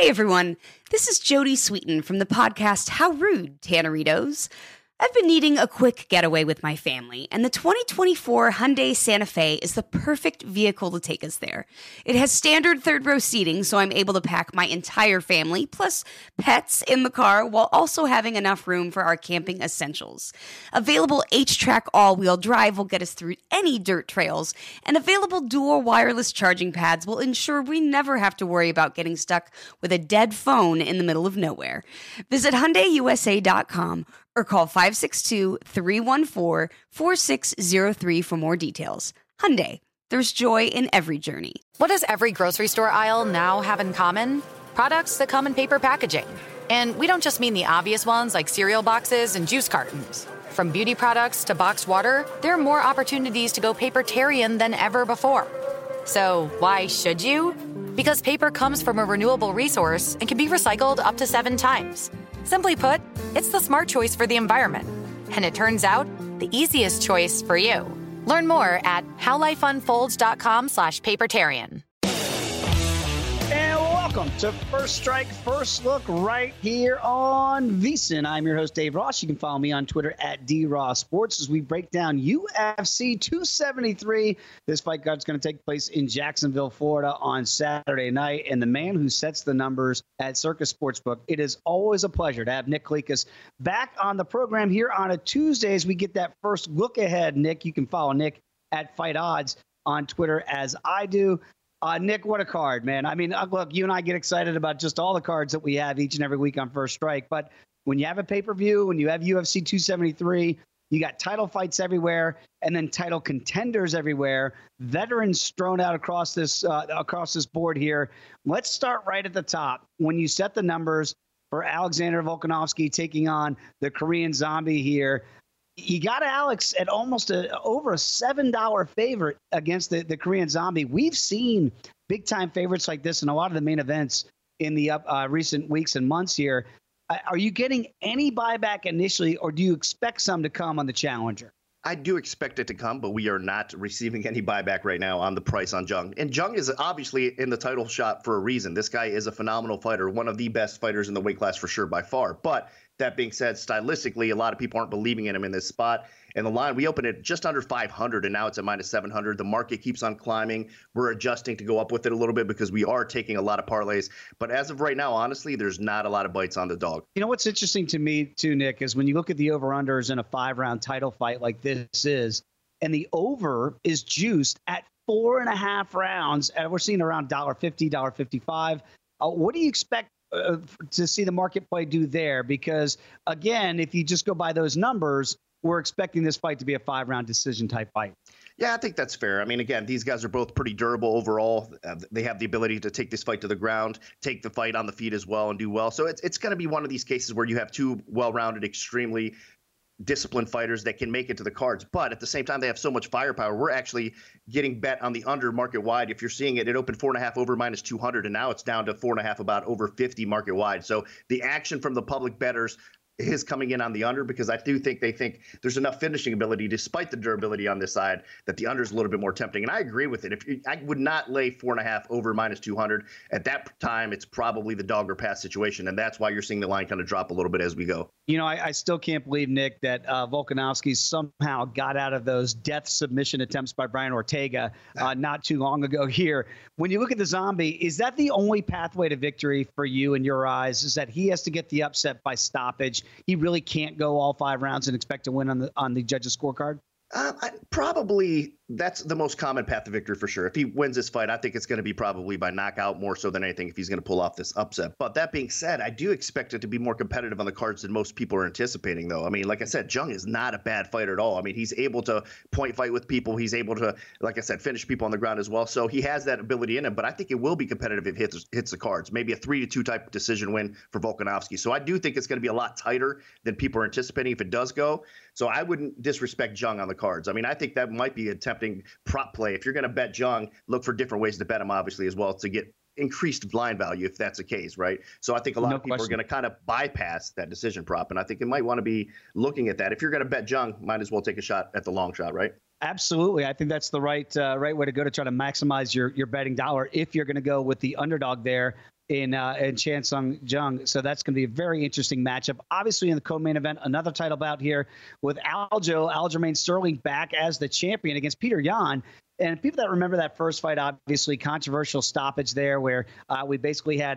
everyone, this is Jody Sweeten from the podcast How Rude, Tanneritos. I've been needing a quick getaway with my family, and the 2024 Hyundai Santa Fe is the perfect vehicle to take us there. It has standard third-row seating, so I'm able to pack my entire family, plus pets, in the car, while also having enough room for our camping essentials. Available H-Track all-wheel drive will get us through any dirt trails, and available dual wireless charging pads will ensure we never have to worry about getting stuck with a dead phone in the middle of nowhere. Visit HyundaiUSA.com or call 562-314-4603 for more details. Hyundai, there's joy in every journey. What does every grocery store aisle now have in common? Products that come in paper packaging. And we don't just mean the obvious ones like cereal boxes and juice cartons. From beauty products to boxed water, there are more opportunities to go papertarian than ever before. So why should you? Because paper comes from a renewable resource and can be recycled up to 7 times. Simply put, it's the smart choice for the environment. And it turns out, the easiest choice for you. Learn more at howlifeunfolds.com/papertarian. And welcome to First Strike, First Look right here on VSiN. I'm your host, Dave Ross. You can follow me on Twitter at DRossSports as we break down UFC 273. This fight card's going to take place in Jacksonville, Florida on Saturday night. And the man who sets the numbers at Circus Sportsbook, it is always a pleasure to have Nick Kalikas back on the program here on a Tuesday as we get that first look ahead. Nick, you can follow Nick at Fight Odds on Twitter as I do. Nick, what a card, man. I mean, look, you and I get excited about just all the cards that we have each and every week on First Strike. But when you have a pay-per-view, when you have UFC 273, you got title fights everywhere and then title contenders everywhere, veterans strewn out across this board here. Let's start right at the top. When you set the numbers for Alexander Volkanovski taking on the Korean Zombie here, you got Alex at almost over a $7 favorite against the Korean Zombie. We've seen big-time favorites like this in a lot of the main events in the recent weeks and months here. Are you getting any buyback initially, or do you expect some to come on the challenger? I do expect it to come, but we are not receiving any buyback right now on the price on Jung. And Jung is obviously in the title shot for a reason. This guy is a phenomenal fighter, one of the best fighters in the weight class for sure by far. But that being said, stylistically, a lot of people aren't believing in him in this spot. And the line, we opened it just under 500, and now it's at minus 700. The market keeps on climbing. We're adjusting to go up with it a little bit because we are taking a lot of parlays. But as of right now, honestly, there's not a lot of bites on the dog. You know what's interesting to me, too, Nick, is when you look at the over-unders in a 5-round title fight like this is, and the over is juiced at 4.5 rounds, and we're seeing around $1.50, $1.55. What do you expect to see the market play do there? Because, again, if you just go by those numbers, we're expecting this fight to be a 5-round decision type fight. Yeah, I think that's fair. I mean, again, these guys are both pretty durable overall. They have the ability to take this fight to the ground, take the fight on the feet as well, and do well. So it's going to be one of these cases where you have two well-rounded, extremely disciplined fighters that can make it to the cards. But at the same time, they have so much firepower. We're actually getting bet on the under market wide. If you're seeing it, it opened 4.5 over minus 200, and now it's down to 4.5 about over 50 market wide. So the action from the public bettors is coming in on the under because I do think they think there's enough finishing ability despite the durability on this side that the under is a little bit more tempting. And I agree with it. I would not lay 4.5 over minus 200. At that time, it's probably the dog or pass situation. And that's why you're seeing the line kind of drop a little bit as we go. You know, I still can't believe, Nick, that Volkanovski somehow got out of those death submission attempts by Brian Ortega not too long ago here. When you look at the Zombie, is that the only pathway to victory for you in your eyes, is that he has to get the upset by stoppage? He really can't go all 5 rounds and expect to win on the judges' scorecard? Probably that's the most common path to victory for sure. If he wins this fight, I think it's going to be probably by knockout more so than anything if he's going to pull off this upset. But that being said, I do expect it to be more competitive on the cards than most people are anticipating, though. I mean, like I said, Jung is not a bad fighter at all. I mean, he's able to point fight with people. He's able to, like I said, finish people on the ground as well. So he has that ability in him. But I think it will be competitive if it hits the cards. Maybe a 3-2 type decision win for Volkanovski. So I do think it's going to be a lot tighter than people are anticipating if it does go. So I wouldn't disrespect Jung on the cards. I mean, I think that might be a tempting prop play. If you're going to bet Jung, look for different ways to bet him, obviously, as well, to get increased line value if that's the case, right? So I think a lot of people are going to kind of bypass that decision prop, and I think you might want to be looking at that. If you're going to bet Jung, might as well take a shot at the long shot, right? Absolutely. I think that's the right way to go to try to maximize your betting dollar if you're going to go with the underdog there. in Chan Sung Jung. So that's going to be a very interesting matchup. Obviously, in the co-main event, another title bout here with Aljamain Sterling back as the champion against Peter Yan. And people that remember that first fight, obviously controversial stoppage there where we basically had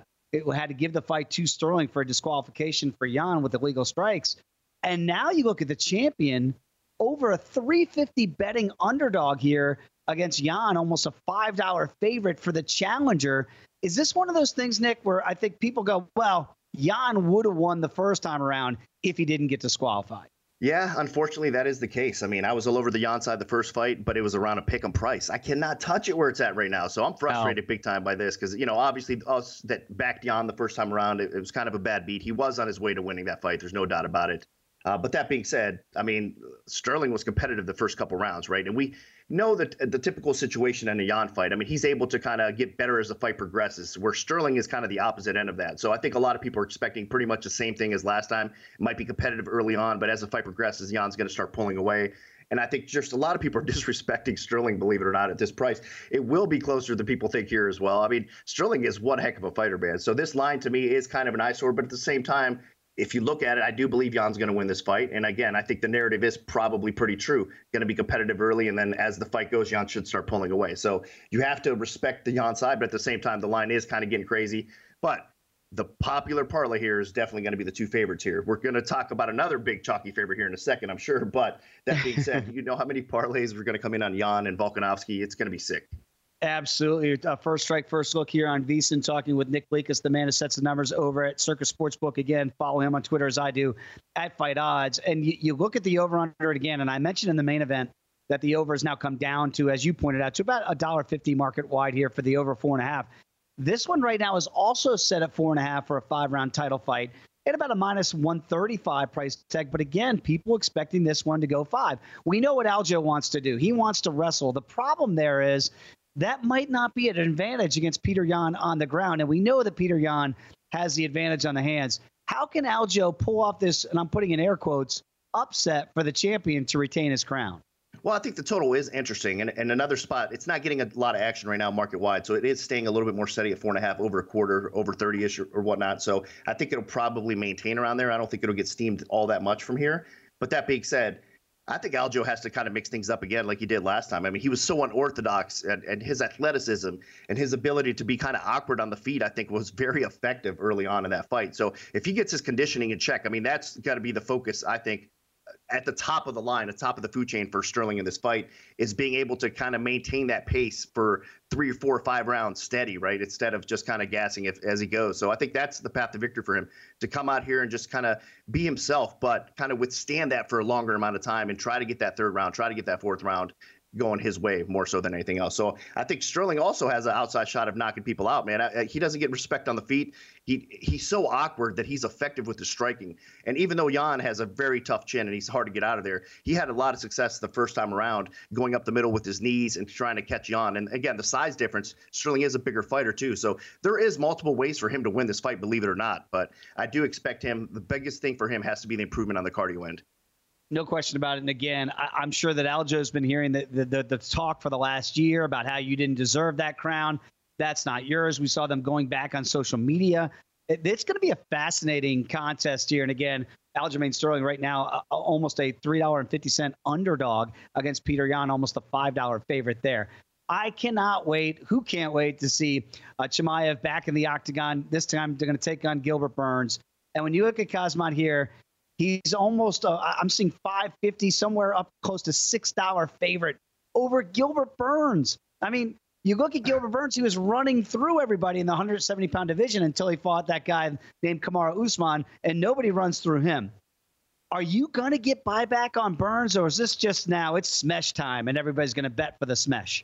had to give the fight to Sterling for a disqualification for Yan with illegal strikes. And now you look at the champion, over a $350 betting underdog here against Yan, almost a $5 favorite for the challenger. Is this one of those things, Nick, where I think people go, well, Yan would have won the first time around if he didn't get disqualified? Yeah, unfortunately, that is the case. I mean, I was all over the Yan side the first fight, but it was around a pick-em price. I cannot touch it where it's at right now. So I'm frustrated big time by this because, obviously us that backed Yan the first time around, it was kind of a bad beat. He was on his way to winning that fight. There's no doubt about it. But that being said, I mean, Sterling was competitive the first couple rounds, right? And we know that the typical situation in a Yan fight, I mean, he's able to kind of get better as the fight progresses, where Sterling is kind of the opposite end of that. So I think a lot of people are expecting pretty much the same thing as last time. It might be competitive early on, but as the fight progresses, Yan's going to start pulling away. And I think just a lot of people are disrespecting Sterling, believe it or not, at this price. It will be closer than people think here as well. I mean, Sterling is one heck of a fighter, man. So this line to me is kind of an eyesore, but at the same time, if you look at it, I do believe Yan's going to win this fight. And again, I think the narrative is probably pretty true. Going to be competitive early, and then as the fight goes, Yan should start pulling away. So you have to respect the Yan side, but at the same time, the line is kind of getting crazy. But the popular parlay here is definitely going to be the two favorites here. We're going to talk about another big chalky favorite here in a second, I'm sure. But that being said, you know how many parlays are going to come in on Yan and Volkanovski? It's going to be sick. Absolutely. First strike, first look here on VSiN, talking with Nick Bleekus, the man who sets the numbers over at Circus Sportsbook. Again, follow him on Twitter as I do at Fight Odds. And you look at the over-under again, and I mentioned in the main event that the over has now come down to, as you pointed out, to about $1.50 market wide here for the over 4.5. This one right now is also set at 4.5 for a 5-round title fight at about a minus 135 price tag. But again, people expecting this one to go 5. We know what Aljo wants to do. He wants to wrestle. The problem there is that might not be an advantage against Peter Yan on the ground. And we know that Peter Yan has the advantage on the hands. How can Aljo pull off this, and I'm putting in air quotes, upset for the champion to retain his crown? Well, I think the total is interesting. And another spot, it's not getting a lot of action right now market wide. So it is staying a little bit more steady at 4.5, over a quarter, over 30-ish or whatnot. So I think it'll probably maintain around there. I don't think it'll get steamed all that much from here. But that being said, I think Aljo has to kind of mix things up again like he did last time. I mean, he was so unorthodox, and his athleticism and his ability to be kind of awkward on the feet, I think, was very effective early on in that fight. So if he gets his conditioning in check, I mean, that's got to be the focus, I think, at the top of the line, the top of the food chain for Sterling in this fight, is being able to kind of maintain that pace for 3 or 4 or 5 rounds steady, right? Instead of just kind of gassing it as he goes. So I think that's the path to victory for him, to come out here and just kind of be himself, but kind of withstand that for a longer amount of time and try to get that 3rd round, try to get that 4th round going his way more so than anything else. So I think Sterling also has an outside shot of knocking people out, man. He doesn't get respect on the feet. He's so awkward that he's effective with the striking. And even though Yan has a very tough chin and he's hard to get out of there, he had a lot of success the first time around going up the middle with his knees and trying to catch Yan. And again, the size difference, Sterling is a bigger fighter too. So there is multiple ways for him to win this fight, believe it or not. But I do expect him, the biggest thing for him has to be the improvement on the cardio end. No question about it. And again, I'm sure that Aljo's been hearing the talk for the last year about how you didn't deserve that crown. That's not yours. We saw them going back on social media. It's going to be a fascinating contest here. And again, Aljamain Sterling right now, almost a $3.50 underdog against Peter Yan, almost a $5 favorite there. I cannot wait. Who can't wait to see Chimaev back in the octagon? This time they're going to take on Gilbert Burns. And when you look at Khamzat here, he's almost, I'm seeing $5.50, somewhere up close to $6 favorite over Gilbert Burns. I mean, you look at Gilbert Burns, he was running through everybody in the 170-pound division until he fought that guy named Kamaru Usman, and nobody runs through him. Are you going to get buyback on Burns, or is this just now it's Smesh time and everybody's going to bet for the Smesh?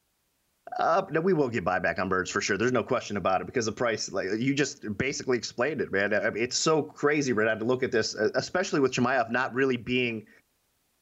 No, we will get buyback on Burns for sure. There's no question about it, because the price, like you just basically explained it, man. I mean, it's so crazy right now to look at this, especially with Chimaev not really being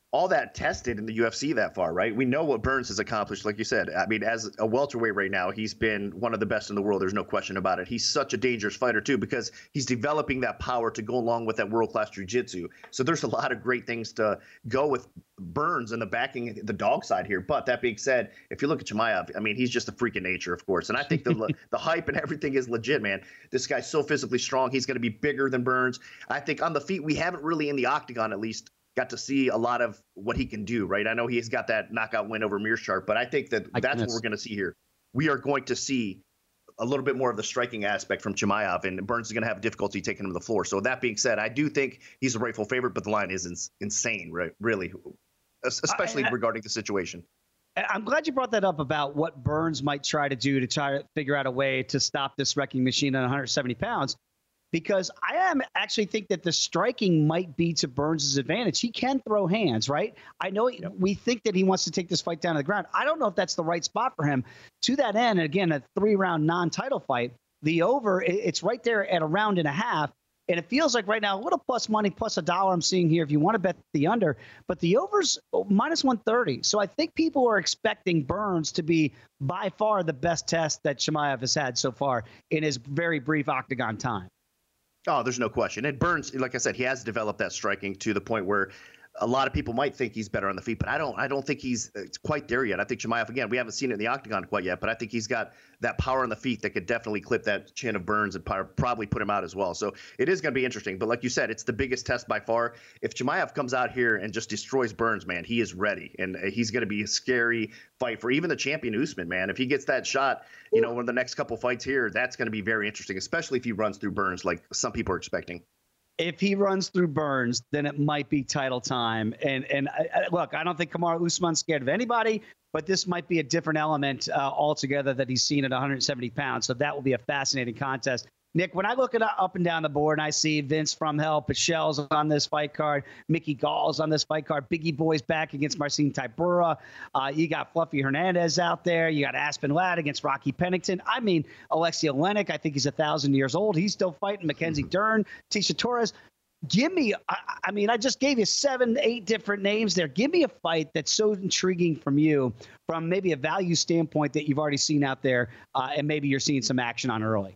all that tested in the UFC that far, right? We know what Burns has accomplished, like you said. I mean, as a welterweight right now, he's been one of the best in the world. There's no question about it. He's such a dangerous fighter, too, because he's developing that power to go along with that world-class jiu-jitsu. So there's a lot of great things to go with Burns and the backing, the dog side here. But that being said, if you look at Chimaev, I mean, he's just a freak of nature, of course. And I think the hype and everything is legit, man. This guy's so physically strong. He's going to be bigger than Burns. I think on the feet, we haven't really, in the octagon at least, got to see a lot of what he can do, right? I know he's got that knockout win over Meerschaert, but I think that's what we're going to see here. We are going to see a little bit more of the striking aspect from Chimaev, and Burns is going to have difficulty taking him to the floor. So that being said, I do think he's a rightful favorite, but the line is insane, right? Really, especially regarding the situation. I'm glad you brought that up about what Burns might try to do to try to figure out a way to stop this wrecking machine at 170 pounds. Because I actually think that the striking might be to Burns' advantage. He can throw hands, right? I know we think that he wants to take this fight down to the ground. I don't know if that's the right spot for him. To that end, and again, a 3-round non-title fight, the over, it's right there at a round and a half. And it feels like right now, a little plus money, plus $1 I'm seeing here if you want to bet the under. But the over's minus 130. So I think people are expecting Burns to be by far the best test that Chimaev has had so far in his very brief octagon time. Oh, there's no question. And Burns, like I said, he has developed that striking to the point where a lot of people might think he's better on the feet, but I don't think he's quite there yet. I think Chimaev, again, we haven't seen it in the octagon quite yet, but I think he's got that power on the feet that could definitely clip that chin of Burns and probably put him out as well. So it is going to be interesting. But like you said, it's the biggest test by far. If Chimaev comes out here and just destroys Burns, man, he is ready. And he's going to be a scary fight for even the champion Usman, man. If he gets that shot, one of the next couple fights here, that's going to be very interesting, especially if he runs through Burns like some people are expecting. If he runs through Burns, then it might be title time. And look, I don't think Kamaru Usman's scared of anybody, but this might be a different element altogether that he's seen at 170 pounds. So that will be a fascinating contest. Nick, when I look at up and down the board and I see Vince from Hell, Pichel's on this fight card, Mickey Gall's on this fight card, Biggie Boy's back against Marcin Tybura. You got Fluffy Hernandez out there. You got Aspen Ladd against Rocky Pennington. I mean, Alexei Oleinik, I think he's 1,000 years old. He's still fighting. Mackenzie Dern, Tisha Torres. Give me, I just gave you 7-8 different names there. Give me a fight that's so intriguing from you, from maybe a value standpoint that you've already seen out there, and maybe you're seeing some action on early.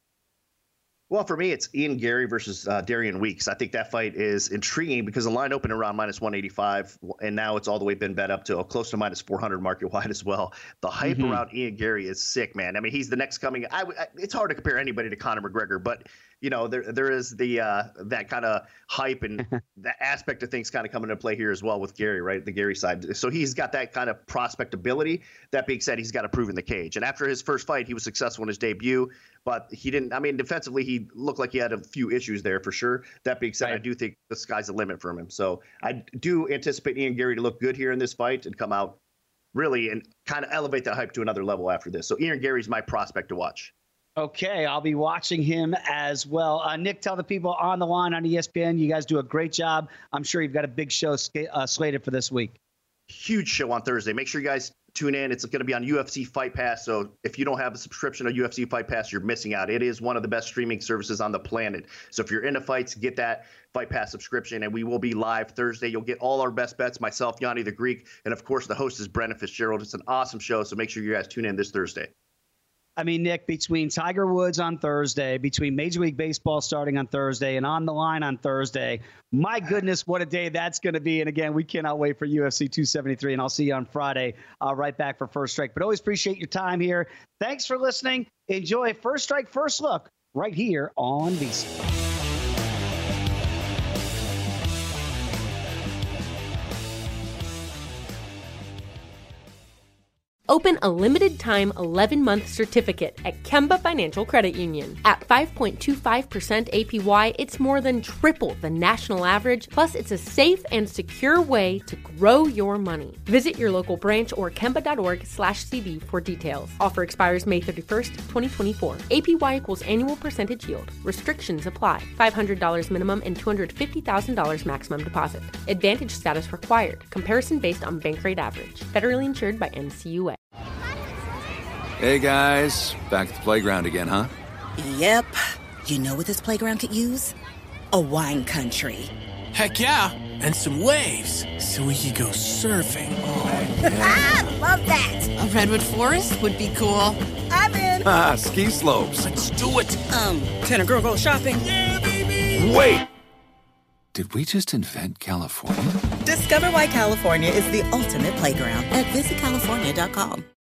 Well, for me, it's Ian Gary versus Darian Weeks. I think that fight is intriguing because the line opened around minus 185, and now it's all the way been bet up to close to minus 400 market wide as well. The hype around Ian Gary is sick, man. I mean, he's the next coming. It's hard to compare anybody to Conor McGregor, but there is the that kind of hype and that aspect of things kind of coming into play here as well with Gary, right? The Gary side. So he's got that kind of prospectability. That being said, he's got to prove in the cage. And after his first fight, he was successful in his debut, but he didn't. I mean, defensively, he looked like he had a few issues there for sure. That being said, I do think the sky's the limit for him. So I do anticipate Ian Gary to look good here in this fight and come out really and kind of elevate that hype to another level after this. So Ian Gary's my prospect to watch. Okay, I'll be watching him as well. Nick, tell the people on the line on ESPN, you guys do a great job. I'm sure you've got a big show slated for this week. Huge show on Thursday. Make sure you guys tune in. It's going to be on UFC Fight Pass. So if you don't have a subscription to UFC Fight Pass, you're missing out. It is one of the best streaming services on the planet. So if you're into fights, get that Fight Pass subscription, and we will be live Thursday. You'll get all our best bets, myself, Yanni the Greek, and of course the host is Brendan Fitzgerald. It's an awesome show. So make sure you guys tune in this Thursday. I mean, Nick, between Tiger Woods on Thursday, between Major League Baseball starting on Thursday and On the Line on Thursday, my goodness, what a day that's going to be. And again, we cannot wait for UFC 273, and I'll see you on Friday right back for First Strike. But always appreciate your time here. Thanks for listening. Enjoy First Strike, First Look right here on VSiN. Open a limited-time 11-month certificate at Kemba Financial Credit Union. At 5.25% APY, it's more than triple the national average, plus it's a safe and secure way to grow your money. Visit your local branch or kemba.org/cb for details. Offer expires May 31st, 2024. APY equals annual percentage yield. Restrictions apply. $500 minimum and $250,000 maximum deposit. Advantage status required. Comparison based on bank rate average. Federally insured by NCUA. Hey guys, back at the playground again, huh? Yep. You know what this playground could use? A wine country. Heck yeah, And some waves so we could go surfing. Oh, yeah. Love that. A redwood forest would be cool. I'm in. Ski slopes. Let's do it. Can a girl go shopping? Yeah, baby. Wait! Did we just invent California? Discover why California is the ultimate playground at visitcalifornia.com.